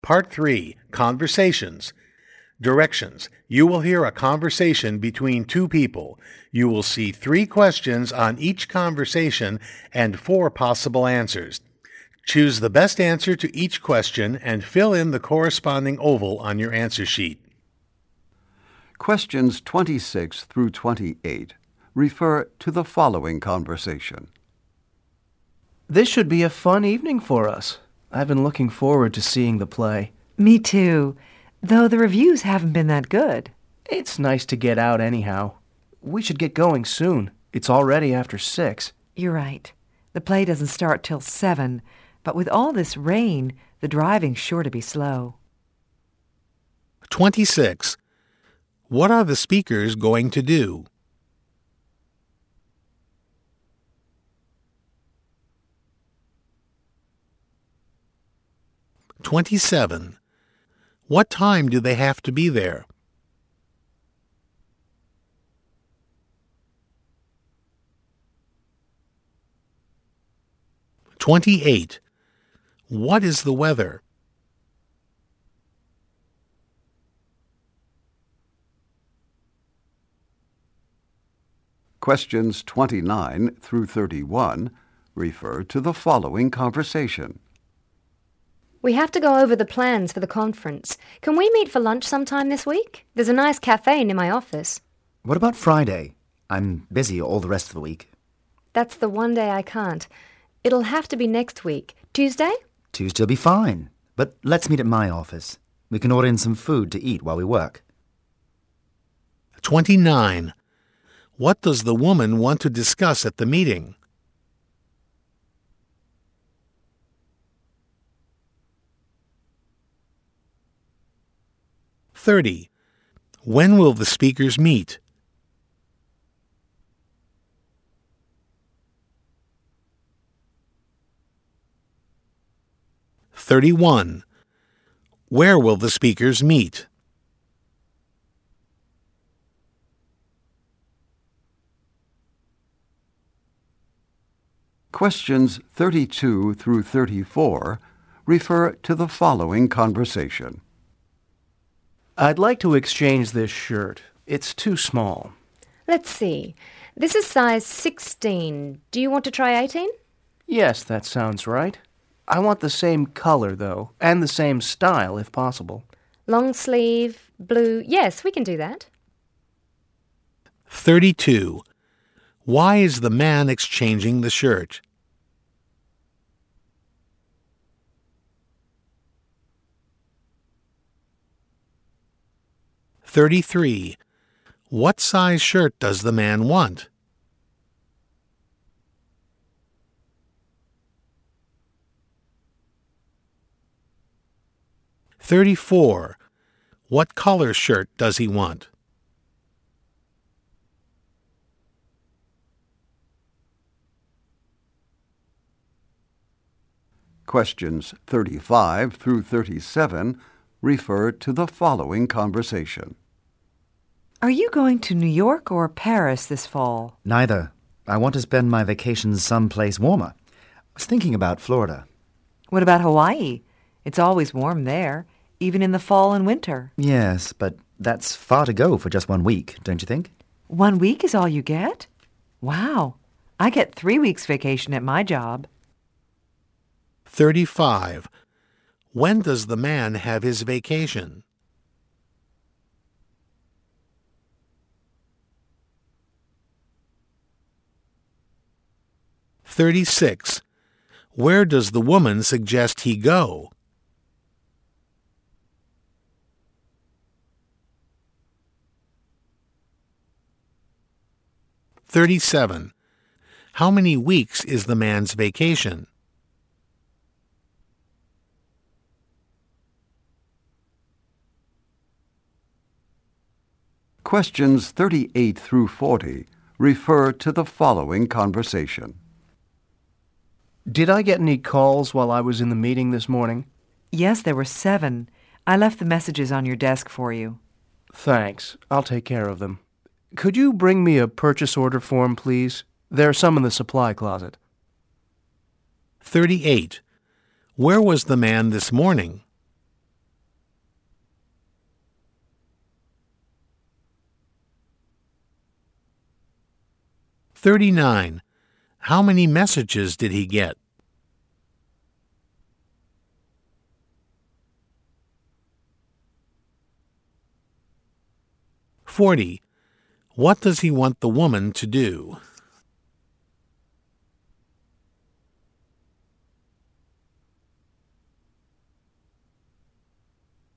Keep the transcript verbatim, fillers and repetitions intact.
Part three, Conversations. Directions. You will hear a conversation between two people. You will see three questions on each conversation and four possible answers. Choose the best answer to each question and fill in the corresponding oval on your answer sheet. Questions twenty-six through twenty-eight refer to the following conversation. This should be a fun evening for us. I've been looking forward to seeing the play. Me too, though the reviews haven't been that good. It's nice to get out anyhow. We should get going soon. It's already after six. You're right. The play doesn't start till seven, but with all this rain, the driving's sure to be slow. twenty-six. What are the speakers going to do? twenty-seven. What time do they have to be there? twenty-eight. What is the weather? Questions twenty-nine through thirty-one refer to the following conversation. We have to go over the plans for the conference. Can we meet for lunch sometime this week? There's a nice cafe near my office. What about Friday? I'm busy all the rest of the week. That's the one day I can't. It'll have to be next week. Tuesday? Tuesday'll be fine, but let's meet at my office. We can order in some food to eat while we work. twenty-nine. What does the woman want to discuss at the meeting? thirty. When will the speakers meet? thirty-one. Where will the speakers meet? Questions thirty-two through thirty-four refer to the following conversation. I'd like to exchange this shirt. It's too small. Let's see. This is size sixteen. Do you want to try eighteen? Yes, that sounds right. I want the same color, though, and the same style, if possible. Long sleeve, blue. Yes, we can do that. thirty-two. Why is the man exchanging the shirt? thirty-three. What size shirt does the man want? thirty-four. What color shirt does he want? Questions thirty-five through thirty-seven refer to the following conversation. Are you going to New York or Paris this fall? Neither. I want to spend my vacations someplace warmer. I was thinking about Florida. What about Hawaii? It's always warm there, even in the fall and winter. Yes, but that's far to go for just one week, don't you think? One week is all you get? Wow. I get three weeks vacation at my job. thirty-five. When does the man have his vacation? thirty-six. Where does the woman suggest he go? thirty-seven. How many weeks is the man's vacation? Questions thirty-eight through forty refer to the following conversation. Did I get any calls while I was in the meeting this morning? Yes, there were seven. I left the messages on your desk for you. Thanks. I'll take care of them. Could you bring me a purchase order form, please? There are some in the supply closet. thirty-eight. Where was the man this morning? thirty-nine. How many messages did he get? forty. What does he want the woman to do?